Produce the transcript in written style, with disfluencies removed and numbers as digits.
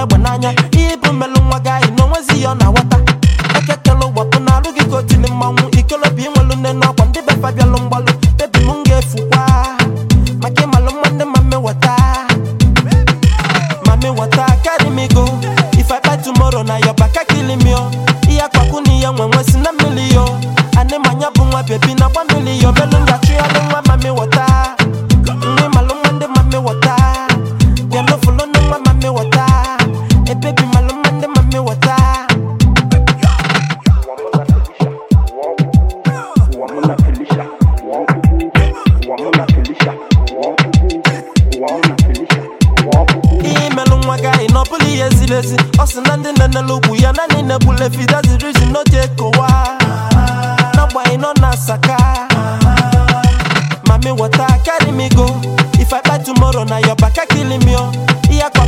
bananya ibu melu nwa gaghị n'onwezi ya na wata ekekele ụgbapụ na alụ gị kotili mmanwụ ikolobi nwelu nne n'ọkwa ndị befa bịalụ mgbalụ bebi m ga-efukwa maka ịmalụ nwanne mame wata carry me go if I buy tomorrow na your back kill me oh iya kwaku ni ya nwenwe si na million ane manya bụ nwa bebi na 1 million melu nga trial nwa mame wata nwe malụ nwande mame wata bịalụ fụlụ nwa mame wata e baby malụ nwande mame wata no bully easy osinande na lugu ya nani na bulefi that's the reason no take owa na boy no na saka mami water carry me go if I buy tomorrow na your back kill me oh iya